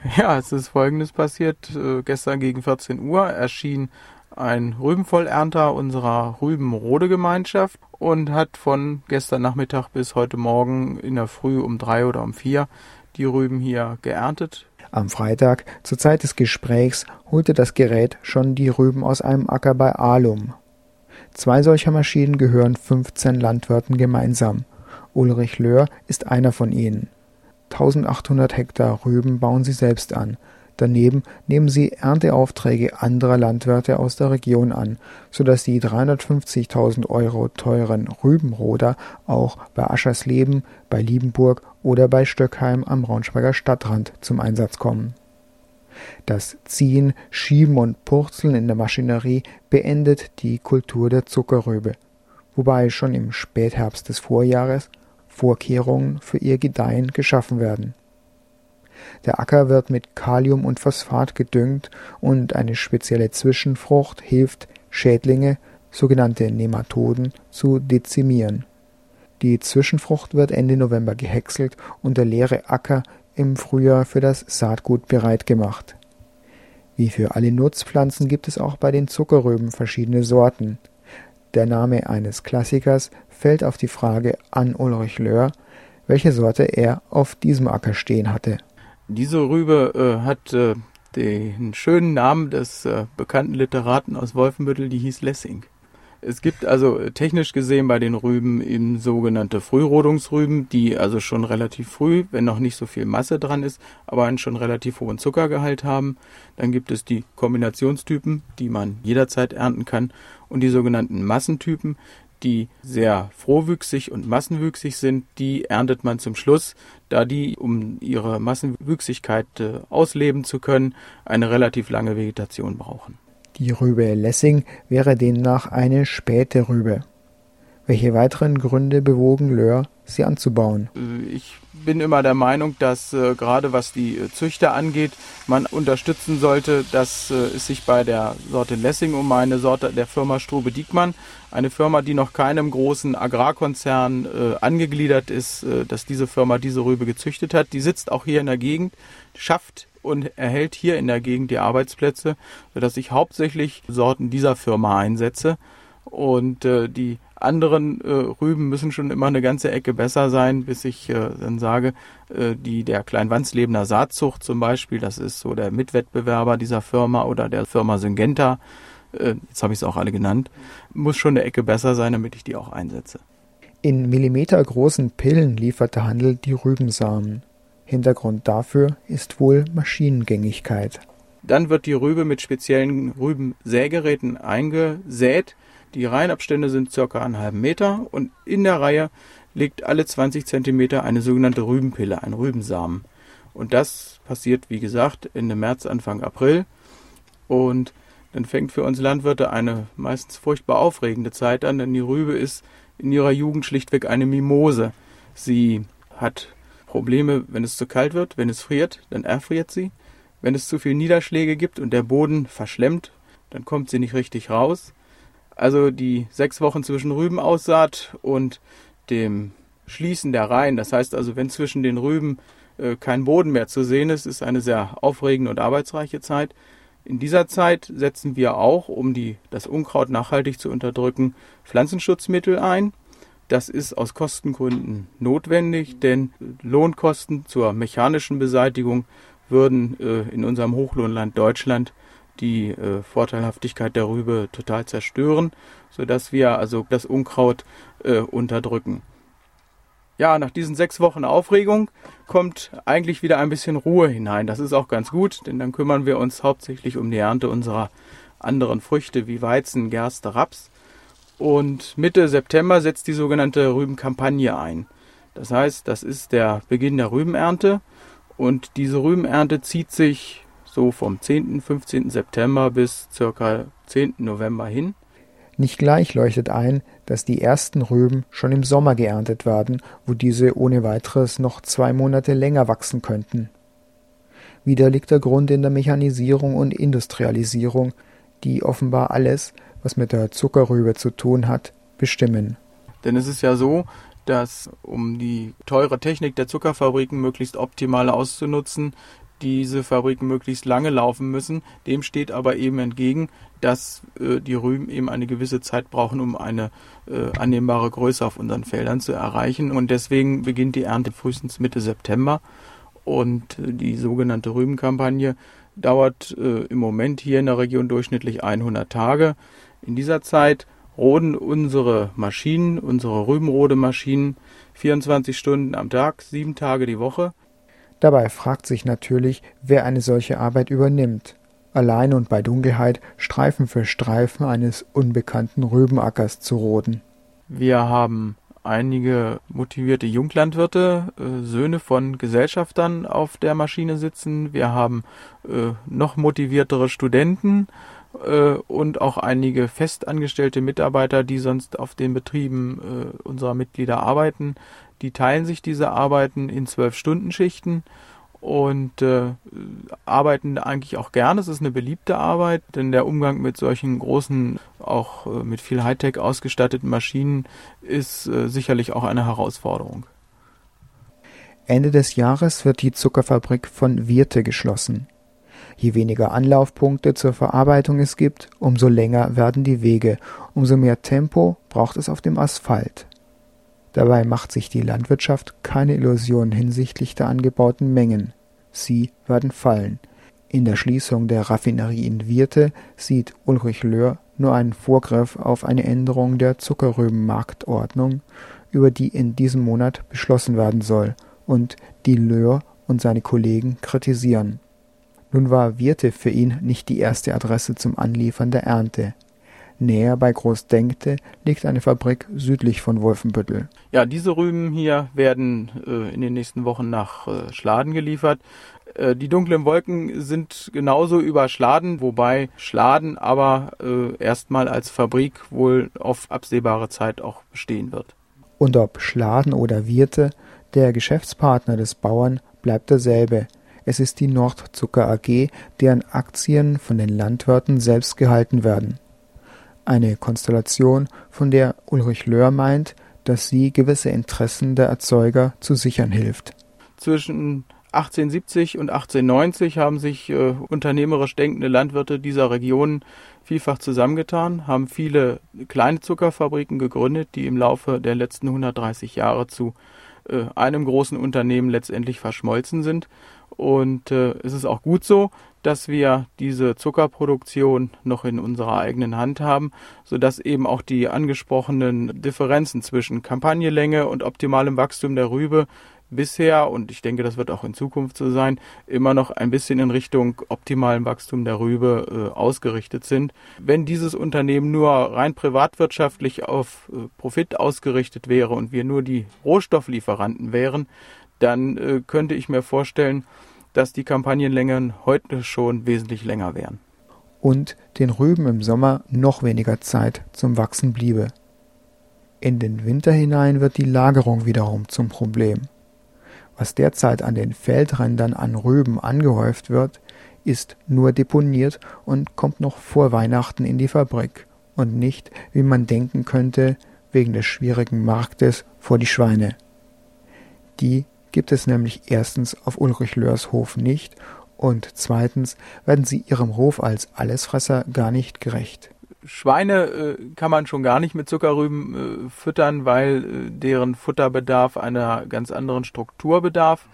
Ja, es ist Folgendes passiert. Gestern gegen 14 Uhr erschien ein Rübenvollernter unserer Rübenrode-Gemeinschaft und hat von gestern Nachmittag bis heute Morgen in der Früh um 3 oder um 4 die Rüben hier geerntet. Am Freitag, zur Zeit des Gesprächs, holte das Gerät schon die Rüben aus einem Acker bei Ahlum. 2 solcher Maschinen gehören 15 Landwirten gemeinsam. Ulrich Löhr ist einer von ihnen. 1800 Hektar Rüben bauen sie selbst an. Daneben nehmen sie Ernteaufträge anderer Landwirte aus der Region an, sodass die 350.000 € teuren Rübenroder auch bei Aschersleben, bei Liebenburg oder bei Stöckheim am Braunschweiger Stadtrand zum Einsatz kommen. Das Ziehen, Schieben und Purzeln in der Maschinerie beendet die Kultur der Zuckerrübe, wobei schon im Spätherbst des Vorjahres Vorkehrungen für ihr Gedeihen geschaffen werden. Der Acker wird mit Kalium und Phosphat gedüngt und eine spezielle Zwischenfrucht hilft, Schädlinge, sogenannte Nematoden, zu dezimieren. Die Zwischenfrucht wird Ende November gehäckselt und der leere Acker im Frühjahr für das Saatgut bereit gemacht. Wie für alle Nutzpflanzen gibt es auch bei den Zuckerrüben verschiedene Sorten. Der Name eines Klassikers fällt auf die Frage an Ulrich Löhr, welche Sorte er auf diesem Acker stehen hatte. Diese Rübe hat den schönen Namen des bekannten Literaten aus Wolfenbüttel, die hieß Lessing. Es gibt also technisch gesehen bei den Rüben eben sogenannte Frührodungsrüben, die also schon relativ früh, wenn noch nicht so viel Masse dran ist, aber einen schon relativ hohen Zuckergehalt haben. Dann gibt es die Kombinationstypen, die man jederzeit ernten kann, und die sogenannten Massentypen, die sehr frohwüchsig und massenwüchsig sind, die erntet man zum Schluss, da die, um ihre Massenwüchsigkeit ausleben zu können, eine relativ lange Vegetation brauchen. Die Rübe Lessing wäre demnach eine späte Rübe. Welche weiteren Gründe bewogen Löhr, sie anzubauen? Ich bin immer der Meinung, dass gerade was die Züchter angeht, man unterstützen sollte, dass es sich bei der Sorte Lessing um eine Sorte der Firma Strube-Diekmann, eine Firma, die noch keinem großen Agrarkonzern angegliedert ist, dass diese Firma diese Rübe gezüchtet hat. Die sitzt auch hier in der Gegend, schafft und erhält hier in der Gegend die Arbeitsplätze, sodass ich hauptsächlich Sorten dieser Firma einsetze. Und die anderen Rüben müssen schon immer eine ganze Ecke besser sein, bis ich dann sage, der Kleinwandslebener Saatzucht zum Beispiel, das ist so der Mitwettbewerber dieser Firma oder der Firma Syngenta, jetzt habe ich es auch alle genannt, muss schon eine Ecke besser sein, damit ich die auch einsetze. In millimetergroßen Pillen liefert der Handel die Rübensamen. Hintergrund dafür ist wohl Maschinengängigkeit. Dann wird die Rübe mit speziellen Rübensägeräten eingesät. Die Reihenabstände sind ca. 1,5 Meter und in der Reihe liegt alle 20 Zentimeter eine sogenannte Rübenpille, ein Rübensamen. Und das passiert, wie gesagt, Ende März, Anfang April. Und dann fängt für uns Landwirte eine meistens furchtbar aufregende Zeit an, denn die Rübe ist in ihrer Jugend schlichtweg eine Mimose. Sie hat Probleme, wenn es zu kalt wird, wenn es friert, dann erfriert sie. Wenn es zu viel Niederschläge gibt und der Boden verschlemmt, dann kommt sie nicht richtig raus. Also die 6 Wochen zwischen Rübenaussaat und dem Schließen der Reihen, das heißt also, wenn zwischen den Rüben kein Boden mehr zu sehen ist, ist eine sehr aufregende und arbeitsreiche Zeit. In dieser Zeit setzen wir auch, um das Unkraut nachhaltig zu unterdrücken, Pflanzenschutzmittel ein. Das ist aus Kostengründen notwendig, denn Lohnkosten zur mechanischen Beseitigung würden in unserem Hochlohnland Deutschland die Vorteilhaftigkeit der Rübe total zerstören, sodass wir also das Unkraut unterdrücken. Ja, nach diesen 6 Wochen Aufregung kommt eigentlich wieder ein bisschen Ruhe hinein. Das ist auch ganz gut, denn dann kümmern wir uns hauptsächlich um die Ernte unserer anderen Früchte wie Weizen, Gerste, Raps. Und Mitte September setzt die sogenannte Rübenkampagne ein. Das heißt, das ist der Beginn der Rübenernte und diese Rübenernte zieht sich so vom 10., 15. September bis ca. 10. November hin. Nicht gleich leuchtet ein, dass die ersten Rüben schon im Sommer geerntet werden, wo diese ohne weiteres noch 2 Monate länger wachsen könnten. Wieder liegt der Grund in der Mechanisierung und Industrialisierung, die offenbar alles, was mit der Zuckerrübe zu tun hat, bestimmen. Denn es ist ja so, dass um die teure Technik der Zuckerfabriken möglichst optimal auszunutzen, diese Fabriken möglichst lange laufen müssen. Dem steht aber eben entgegen, dass die Rüben eben eine gewisse Zeit brauchen, um eine annehmbare Größe auf unseren Feldern zu erreichen. Und deswegen beginnt die Ernte frühestens Mitte September. Und die sogenannte Rübenkampagne dauert im Moment hier in der Region durchschnittlich 100 Tage. In dieser Zeit roden unsere Maschinen, unsere Rübenrodemaschinen 24 Stunden am Tag, 7 Tage die Woche. Dabei fragt sich natürlich, wer eine solche Arbeit übernimmt. Allein und bei Dunkelheit Streifen für Streifen eines unbekannten Rübenackers zu roden. Wir haben einige motivierte Junglandwirte, Söhne von Gesellschaftern auf der Maschine sitzen. Wir haben noch motiviertere Studenten und auch einige festangestellte Mitarbeiter, die sonst auf den Betrieben unserer Mitglieder arbeiten. Die teilen sich diese Arbeiten in 12-Stunden-Schichten und arbeiten eigentlich auch gerne. Es ist eine beliebte Arbeit, denn der Umgang mit solchen großen, auch mit viel Hightech ausgestatteten Maschinen ist sicherlich auch eine Herausforderung. Ende des Jahres wird die Zuckerfabrik von Wirte geschlossen. Je weniger Anlaufpunkte zur Verarbeitung es gibt, umso länger werden die Wege, umso mehr Tempo braucht es auf dem Asphalt. Dabei macht sich die Landwirtschaft keine Illusionen hinsichtlich der angebauten Mengen. Sie werden fallen. In der Schließung der Raffinerie in Wirte sieht Ulrich Löhr nur einen Vorgriff auf eine Änderung der Zuckerrübenmarktordnung, über die in diesem Monat beschlossen werden soll und die Löhr und seine Kollegen kritisieren. Nun war Wirte für ihn nicht die erste Adresse zum Anliefern der Ernte. Näher bei Großdenkte liegt eine Fabrik südlich von Wolfenbüttel. Ja, diese Rüben hier werden in den nächsten Wochen nach Schladen geliefert. Die dunklen Wolken sind genauso über Schladen, wobei Schladen aber erstmal als Fabrik wohl auf absehbare Zeit auch bestehen wird. Und ob Schladen oder Wirte, der Geschäftspartner des Bauern bleibt derselbe. Es ist die Nordzucker AG, deren Aktien von den Landwirten selbst gehalten werden. Eine Konstellation, von der Ulrich Löhr meint, dass sie gewisse Interessen der Erzeuger zu sichern hilft. Zwischen 1870 und 1890 haben sich unternehmerisch denkende Landwirte dieser Region vielfach zusammengetan, haben viele kleine Zuckerfabriken gegründet, die im Laufe der letzten 130 Jahre zu einem großen Unternehmen letztendlich verschmolzen sind. Und es ist auch gut so, dass wir diese Zuckerproduktion noch in unserer eigenen Hand haben, sodass eben auch die angesprochenen Differenzen zwischen Kampagnenlänge und optimalem Wachstum der Rübe bisher, und ich denke, das wird auch in Zukunft so sein, immer noch ein bisschen in Richtung optimalen Wachstum der Rübe ausgerichtet sind. Wenn dieses Unternehmen nur rein privatwirtschaftlich auf Profit ausgerichtet wäre und wir nur die Rohstofflieferanten wären, dann könnte ich mir vorstellen, dass die Kampagnenlängen heute schon wesentlich länger wären. Und den Rüben im Sommer noch weniger Zeit zum Wachsen bliebe. In den Winter hinein wird die Lagerung wiederum zum Problem. Was derzeit an den Feldrändern an Rüben angehäuft wird, ist nur deponiert und kommt noch vor Weihnachten in die Fabrik und nicht, wie man denken könnte, wegen des schwierigen Marktes vor die Schweine. Die gibt es nämlich erstens auf Ulrich Löhrs Hof nicht und zweitens werden sie ihrem Ruf als Allesfresser gar nicht gerecht. Schweine kann man schon gar nicht mit Zuckerrüben füttern, weil deren Futterbedarf einer ganz anderen Struktur bedarf.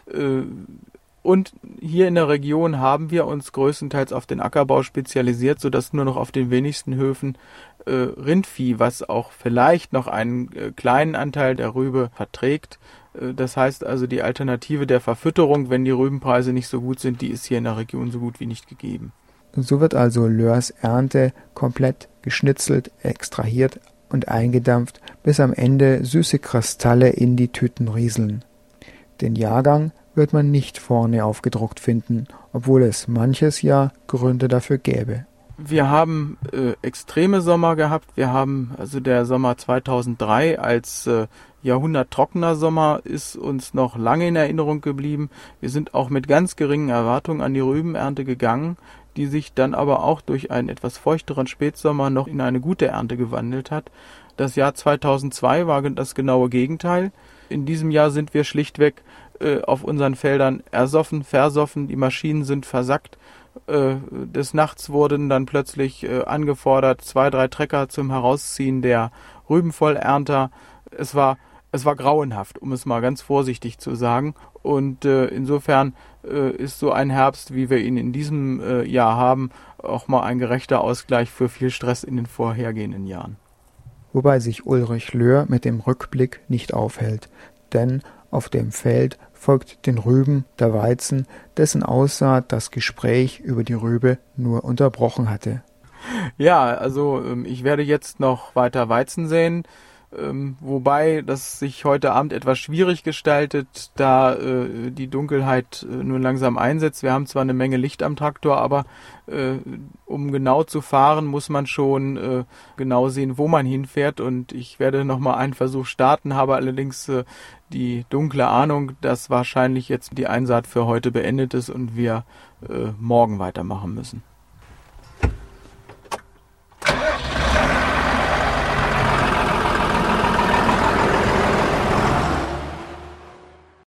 Und hier in der Region haben wir uns größtenteils auf den Ackerbau spezialisiert, sodass nur noch auf den wenigsten Höfen Rindvieh, was auch vielleicht noch einen kleinen Anteil der Rübe verträgt. Das heißt also, die Alternative der Verfütterung, wenn die Rübenpreise nicht so gut sind, die ist hier in der Region so gut wie nicht gegeben. So wird also Löhrs Ernte komplett geschnitzelt, extrahiert und eingedampft, bis am Ende süße Kristalle in die Tüten rieseln. Den Jahrgang wird man nicht vorne aufgedruckt finden, obwohl es manches Jahr Gründe dafür gäbe. Wir haben extreme Sommer gehabt. Wir haben also der Sommer 2003 als jahrhunderttrockener Sommer ist uns noch lange in Erinnerung geblieben. Wir sind auch mit ganz geringen Erwartungen an die Rübenernte gegangen, die sich dann aber auch durch einen etwas feuchteren Spätsommer noch in eine gute Ernte gewandelt hat. Das Jahr 2002 war das genaue Gegenteil. In diesem Jahr sind wir schlichtweg auf unseren Feldern ersoffen, versoffen, die Maschinen sind versackt. Des Nachts wurden dann plötzlich angefordert 2, 3 Trecker zum Herausziehen der Rübenvollernter. Es war grauenhaft, um es mal ganz vorsichtig zu sagen. Und insofern ist so ein Herbst, wie wir ihn in diesem Jahr haben, auch mal ein gerechter Ausgleich für viel Stress in den vorhergehenden Jahren. Wobei sich Ulrich Löhr mit dem Rückblick nicht aufhält, denn auf dem Feld folgt den Rüben der Weizen, dessen Aussaat das Gespräch über die Rübe nur unterbrochen hatte. Ja, also ich werde jetzt noch weiter Weizen säen, wobei das sich heute Abend etwas schwierig gestaltet, da die Dunkelheit nun langsam einsetzt. Wir haben zwar eine Menge Licht am Traktor, aber um genau zu fahren, muss man schon genau sehen, wo man hinfährt. Und ich werde nochmal einen Versuch starten, habe allerdings die dunkle Ahnung, dass wahrscheinlich jetzt die Einsaat für heute beendet ist und wir morgen weitermachen müssen.